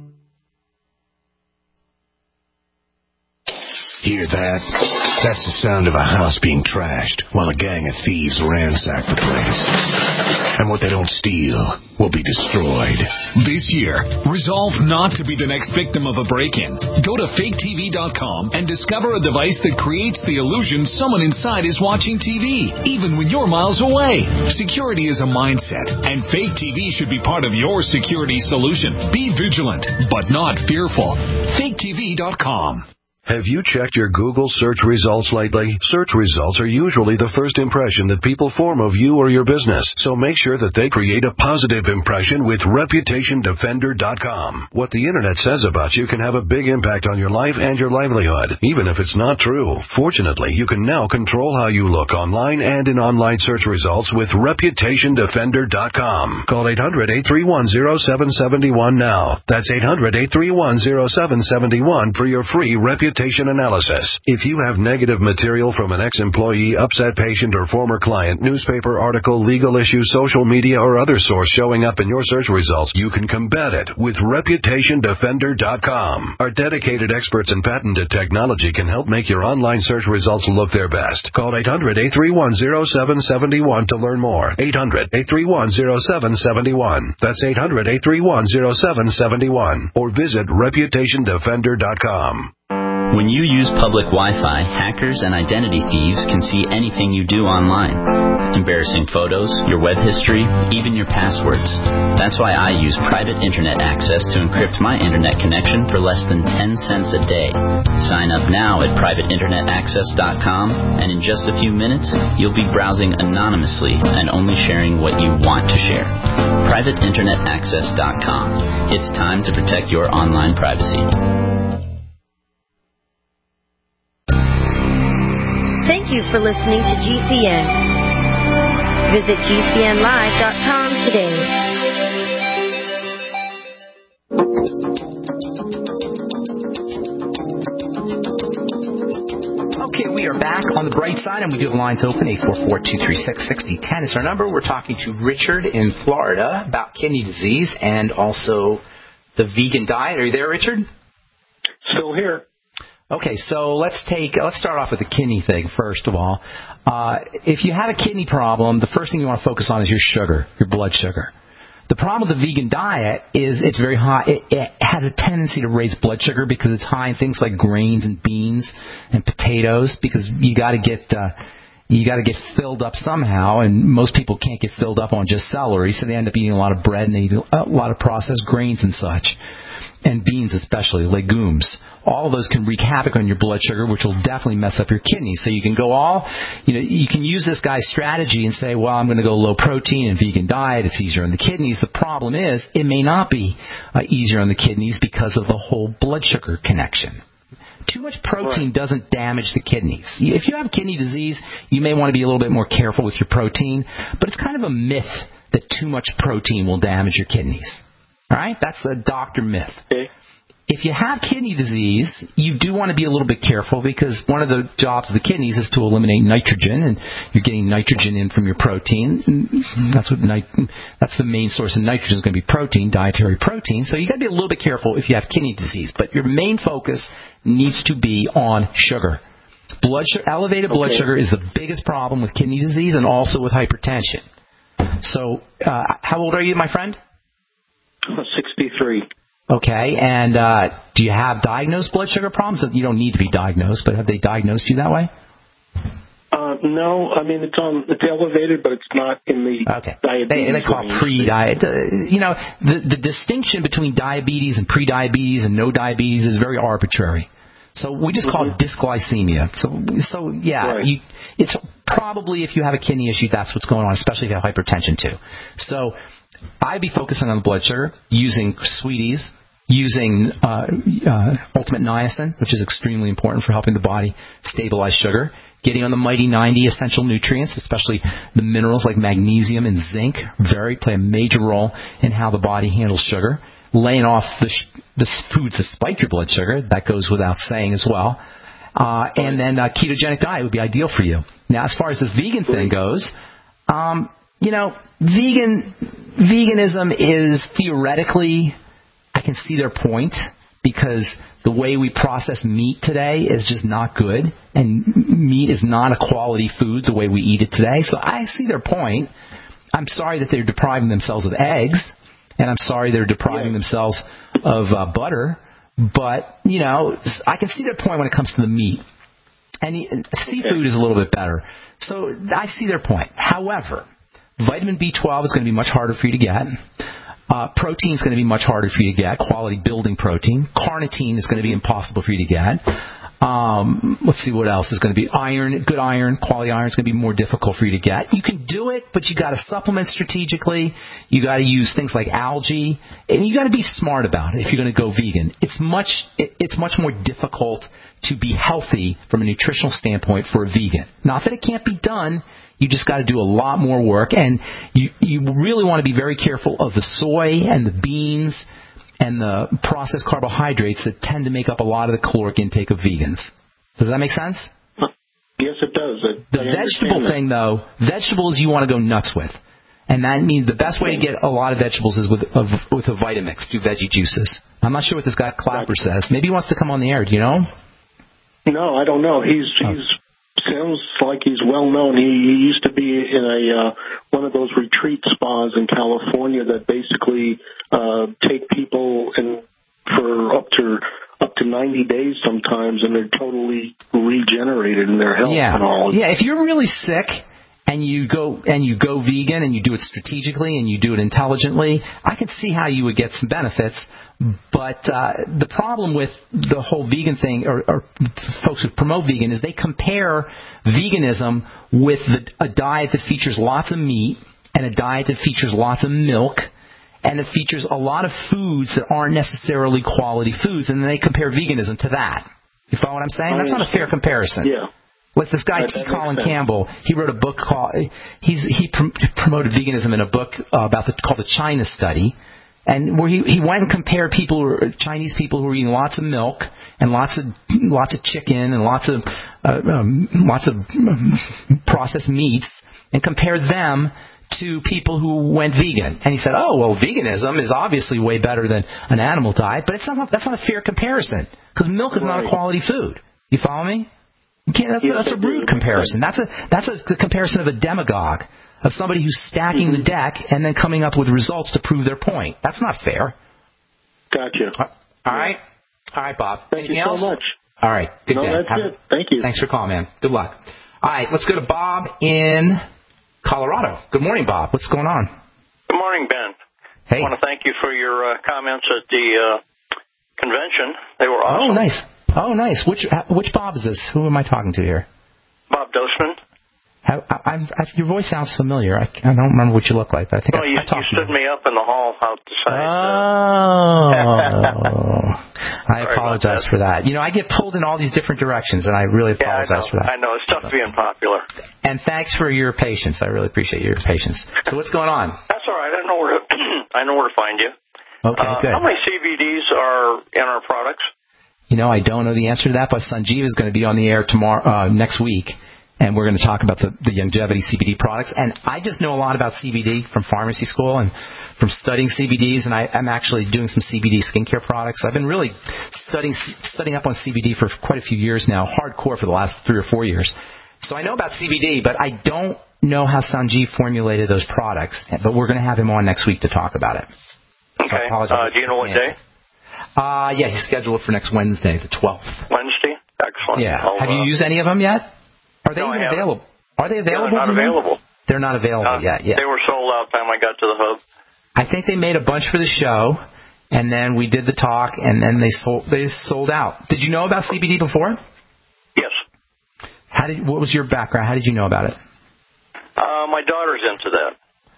Hear that? That's the sound of a house being trashed while a gang of thieves ransack the place. And what they don't steal will be destroyed. This year, resolve not to be the next victim of a break-in. Go to fake T V dot com and discover a device that creates the illusion someone inside is watching T V, even when you're miles away. Security is a mindset, and Fake T V should be part of your security solution. Be vigilant, but not fearful. fake T V dot com. Have you checked your Google search results lately? Search results are usually the first impression that people form of you or your business, so make sure that they create a positive impression with Reputation Defender dot com. What the Internet says about you can have a big impact on your life and your livelihood, even if it's not true. Fortunately, you can now control how you look online and in online search results with Reputation Defender dot com. Call eight hundred, eight three one, zero seven seven one now. That's eight hundred, eight three one, zero seven seven one for your free reputation analysis. If you have negative material from an ex-employee, upset patient, or former client, newspaper article, legal issue, social media, or other source showing up in your search results, you can combat it with Reputation Defender dot com. Our dedicated experts in patented technology can help make your online search results look their best. Call eight hundred, eight three one, zero seven seven one to learn more. eight hundred, eight three one, zero seven seven one. That's eight hundred, eight three one, zero seven seven one. Or visit Reputation Defender dot com. When you use public Wi-Fi, hackers and identity thieves can see anything you do online. Embarrassing photos, your web history, even your passwords. That's why I use private internet access to encrypt my internet connection for less than ten cents a day. Sign up now at private internet access dot com, and in just a few minutes, you'll be browsing anonymously and only sharing what you want to share. private internet access dot com. It's time to protect your online privacy. Thank you for listening to G C N. Visit G C N live dot com today. Okay, we are back on the bright side, and we do have lines open. eight four four, two three six, six zero one zero is our number. We're talking to Richard in Florida about kidney disease and also the vegan diet. Are you there, Richard? Still here. Okay, so let's take let's start off with the kidney thing first of all. Uh, if you have a kidney problem, the first thing you want to focus on is your sugar, your blood sugar. The problem with the vegan diet is it's very high. It, it has a tendency to raise blood sugar because it's high in things like grains and beans and potatoes. Because you got to get uh, you got to get filled up somehow, and most people can't get filled up on just celery, so they end up eating a lot of bread and they eat a lot of processed grains and such, and beans especially, legumes. All of those can wreak havoc on your blood sugar, which will definitely mess up your kidneys. So you can go all, you know, you can use this guy's strategy and say, well, I'm going to go low protein and vegan diet. It's easier on the kidneys. The problem is it may not be uh, easier on the kidneys because of the whole blood sugar connection. Too much protein doesn't damage the kidneys. If you have kidney disease, you may want to be a little bit more careful with your protein, but it's kind of a myth that too much protein will damage your kidneys. All right? That's a doctor myth. Okay. If you have kidney disease, you do want to be a little bit careful because one of the jobs of the kidneys is to eliminate nitrogen, and you're getting nitrogen in from your protein. That's what nit- that's the main source of nitrogen is going to be protein, dietary protein. So you got to be a little bit careful if you have kidney disease. But your main focus needs to be on sugar. Blood sugar, elevated blood okay. sugar is the biggest problem with kidney disease and also with hypertension. So, uh, how old are you, my friend? sixty-three. Okay, and uh, do you have diagnosed blood sugar problems? You don't need to be diagnosed, but have they diagnosed you that way? Uh, no, I mean, it's on, it's elevated, but it's not in the okay. diabetes. They, they call it pre-diet. Uh, you know, the, the distinction between diabetes and pre-diabetes and no diabetes is very arbitrary. So we just call mm-hmm. it dysglycemia. So, so yeah, right. you, it's probably if you have a kidney issue, that's what's going on, especially if you have hypertension too. So I'd be focusing on the blood sugar, using Sweeties, using uh, uh, Ultimate Niacin, which is extremely important for helping the body stabilize sugar, getting on the Mighty ninety essential nutrients, especially the minerals like magnesium and zinc, very play a major role in how the body handles sugar, laying off the, sh- the foods that spike your blood sugar, that goes without saying as well, uh, and then a ketogenic diet would be ideal for you. Now, as far as this vegan thing goes, um, you know, vegan veganism is theoretically, I can see their point because the way we process meat today is just not good, and meat is not a quality food the way we eat it today. So I see their point. I'm sorry that they're depriving themselves of eggs, and I'm sorry they're depriving yeah. themselves of uh, butter, but, you know, I can see their point when it comes to the meat. And the, seafood is a little bit better. So I see their point. However, vitamin B twelve is going to be much harder for you to get. Uh, protein is going to be much harder for you to get, quality building protein. Carnitine is going to be impossible for you to get. Um, let's see what else is going to be. Iron, good iron, quality iron is going to be more difficult for you to get. You can do it, but you got to supplement strategically. You got to use things like algae, and you got to be smart about it if you're going to go vegan. It's much, it, it's much more difficult to be healthy from a nutritional standpoint for a vegan. Not that it can't be done. You just got to do a lot more work, and you you really want to be very careful of the soy and the beans and the processed carbohydrates that tend to make up a lot of the caloric intake of vegans. Does that make sense? Yes, it does. I, the I vegetable that. thing, though, vegetables you want to go nuts with. And that means the best way to get a lot of vegetables is with a, with a Vitamix, do veggie juices. I'm not sure what this guy Clapper says. Maybe he wants to come on the air. Do you know? No, I don't know. He's oh. he's sounds like he's well known. He, he used to be in a uh, one of those retreat spas in California that basically uh, take people and for up to up to ninety days sometimes, and they're totally regenerated in their health yeah. and all. Yeah, if you're really sick and you go and you go vegan and you do it strategically and you do it intelligently, I can see how you would get some benefits. But uh, the problem with the whole vegan thing, or, or folks who promote vegan, is they compare veganism with the, a diet that features lots of meat and a diet that features lots of milk and it features a lot of foods that aren't necessarily quality foods, and then they compare veganism to that. You follow what I'm saying? That's not a fair comparison. Yeah. Like this guy, T. Colin Campbell, he wrote a book called, he's, he pr- promoted veganism in a book uh, about the, called The China Study. And where he, he went and compared people, who are, Chinese people who are eating lots of milk and lots of lots of chicken and lots of uh, um, lots of um, processed meats, and compared them to people who went vegan. And he said, "Oh, well, veganism is obviously way better than an animal diet, but it's not. That's not a fair comparison because milk is right. not a quality food. You follow me? You can't, that's, yes, a, that's a rude comparison. That's a that's a the comparison of a demagogue." Of somebody who's stacking mm-hmm. the deck and then coming up with results to prove their point. That's not fair. Gotcha. All right. All right, Bob. Thank Anything you so else? much. All right. Good no, day. that's Have, it. Thank you. Thanks for calling, man. Good luck. All right, let's go to Bob in Colorado. Good morning, Bob. What's going on? Good morning, Ben. Hey. I want to thank you for your uh, comments at the uh, convention. They were awesome. Oh, nice. Oh, nice. Which which Bob is this? Who am I talking to here? Bob Dosman. I, I, I, your voice sounds familiar. I, I don't remember what you look like, but I think well, I, you, I talked you stood to you. me up in the hall out the side. Oh, I apologize for that. You know, I get pulled in all these different directions, and I really apologize yeah, I for that. I know. It's tough being popular. And thanks for your patience. I really appreciate your patience. So what's going on? That's all right. I know where to, I know where to find you. Okay, uh, good. How many C B Ds are in our products? You know, I don't know the answer to that, but Sanjeev is going to be on the air tomorrow, uh, next week. And we're going to talk about the, the Youngevity C B D products. And I just know a lot about C B D from pharmacy school and from studying C B Ds. And I, I'm actually doing some C B D skincare products. I've been really studying studying up on C B D for quite a few years now, hardcore for the last three or four years. So I know about C B D, but I don't know how Sanjeev formulated those products. But we're going to have him on next week to talk about it. Okay. So uh, do you know what day? Uh, yeah, he's scheduled for next Wednesday, the twelfth. Wednesday? Excellent. Yeah. I'll, have you uh, used any of them yet? Are they no, even available? Are they available? No, they're not available. They're not available uh, yet. Yeah. They were sold out time I got to the hub. I think they made a bunch for the show, and then we did the talk, and then they sold they sold out. Did you know about C B D before? Yes. How did? What was your background? How did you know about it? Uh, my daughter's into that.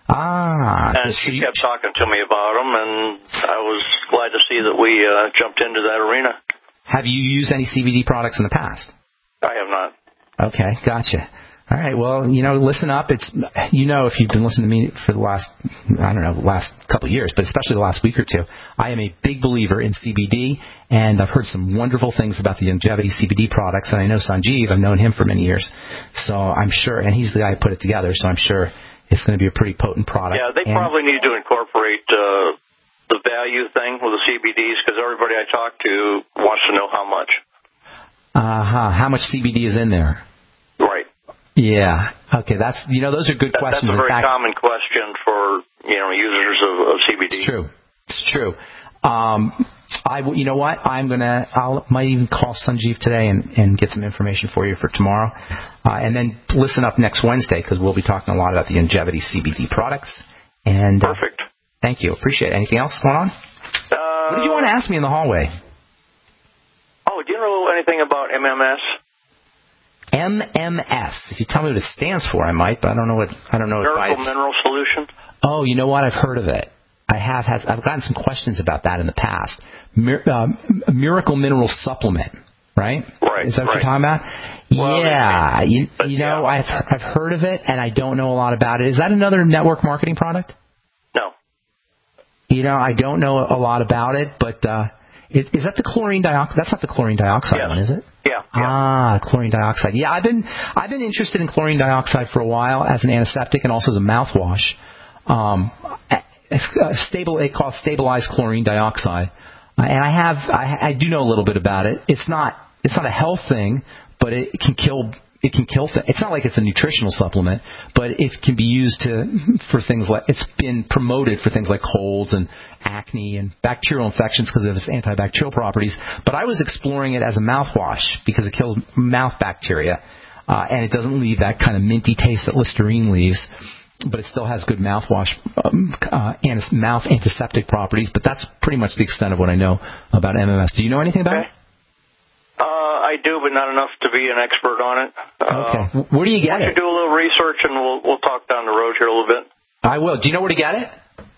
Ah. And she kept talking to me about them, and I was glad to see that we uh, jumped into that arena. Have you used any C B D products in the past? I have not. Okay, gotcha. All right, well, you know, listen up. It's, you know, if you've been listening to me for the last, I don't know, last couple of years, but especially the last week or two, I am a big believer in C B D, and I've heard some wonderful things about the Youngevity C B D products, and I know Sanjeev, I've known him for many years, so I'm sure, and he's the guy who put it together, so I'm sure it's going to be a pretty potent product. Yeah, they and, probably need to incorporate uh, the value thing with the C B Ds, because everybody I talk to wants to know how much. Uh-huh. How much C B D is in there? Right. Yeah. Okay. That's, you know, those are good that, questions. That's a very in fact, common question for, you know, users of, of C B D. It's true. It's true. Um, I, you know what? I'm gonna, I might even call Sanjeev today and, and get some information for you for tomorrow, uh, and then listen up next Wednesday because we'll be talking a lot about the Youngevity C B D products. And uh, perfect. Thank you. Appreciate it. Anything else going on? Uh, what did you want to ask me in the hallway? Oh Oh, do you know anything about M M S? M M S. If you tell me what it stands for, I might, but I don't know what I don't know. Miracle what Mineral Solution. Oh, you know what? I've heard of it. I have had. I've gotten some questions about that in the past. Mir- uh, Miracle Mineral Supplement, right? Right. Is that what right. you're talking about? Well, yeah. You, you know, yeah. I've I've heard of it, and I don't know a lot about it. Is that another network marketing product? No. You know, I don't know a lot about it, but uh, is, is that the chlorine dioxide? That's not the chlorine dioxide yes. one, is it? Yeah, yeah. Ah, chlorine dioxide. Yeah, I've been I've been interested in chlorine dioxide for a while as an antiseptic and also as a mouthwash. Um, a stable, they call it stabilized chlorine dioxide, uh, and I have I, I do know a little bit about it. It's not it's not a health thing, but it can kill. It can kill. Th- it's not like it's a nutritional supplement, but it can be used to for things like it's been promoted for things like colds and acne and bacterial infections because of its antibacterial properties. But I was exploring it as a mouthwash because it kills mouth bacteria, uh, and it doesn't leave that kind of minty taste that Listerine leaves. But it still has good mouthwash, um, uh, and mouth antiseptic properties. But that's pretty much the extent of what I know about M M S. Do you know anything about okay. it? Uh, I do, but not enough to be an expert on it. Okay. Uh, where do you get why it? don't you do a little research, and we'll we'll talk down the road here a little bit. I will. Do you know where to get it?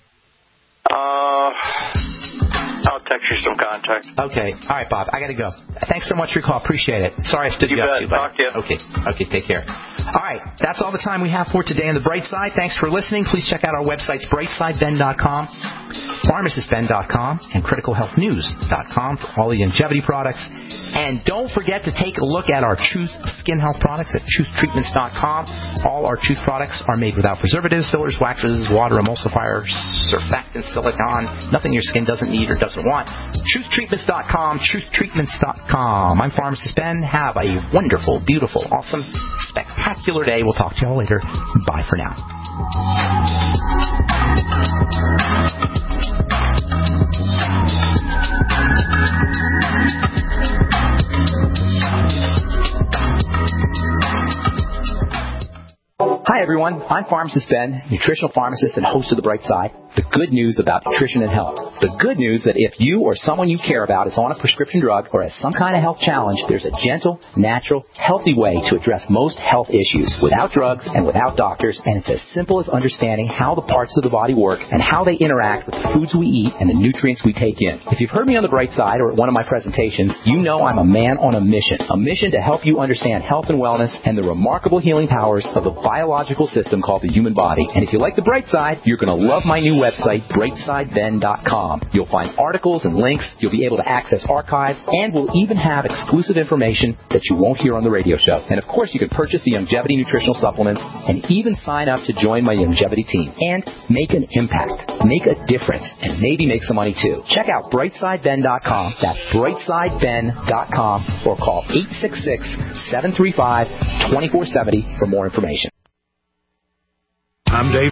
Uh, I'll text you some contact. Okay. All right, Bob. I got to go. Thanks so much for your call. Appreciate it. Sorry I stood you, you up bet. too much. Talk to you. Okay. Okay. Take care. All right. That's all the time we have for today on The Bright Side. Thanks for listening. Please check out our websites, bright side ben dot com, pharmacist ben dot com, and critical health news dot com for all the longevity products. And don't forget to take a look at our Truth Skin Health products at truth treatments dot com. All our Truth products are made without preservatives, fillers, waxes, water emulsifiers, surfactants, silicone, nothing your skin doesn't need or doesn't want. truth treatments dot com, truth treatments dot com. I'm Pharmacist Ben. Have a wonderful, beautiful, awesome, spectacular day. We'll talk to you all later. Bye for now. Hi, everyone. I'm Pharmacist Ben, nutritional pharmacist and host of The Bright Side. The good news about nutrition and health. The good news that if you or someone you care about is on a prescription drug or has some kind of health challenge, there's a gentle, natural, healthy way to address most health issues without drugs and without doctors, and it's as simple as understanding how the parts of the body work and how they interact with the foods we eat and the nutrients we take in. If you've heard me on The Bright Side or at one of my presentations, you know I'm a man on a mission. A mission to help you understand health and wellness and the remarkable healing powers of the biological system called the human body. And if you like The Bright Side, you're going to love my new website, bright side ben dot com. You'll find articles and links. You'll be able to access archives, and we'll even have exclusive information that you won't hear on the radio show. And of course, you can purchase the Longevity nutritional supplements and even sign up to join my Longevity team and make an impact, make a difference, and maybe make some money too. Check out bright side ben dot com. That's bright side ben dot com, or call eight six six, seven three five, two four seven zero for more information. I'm Dave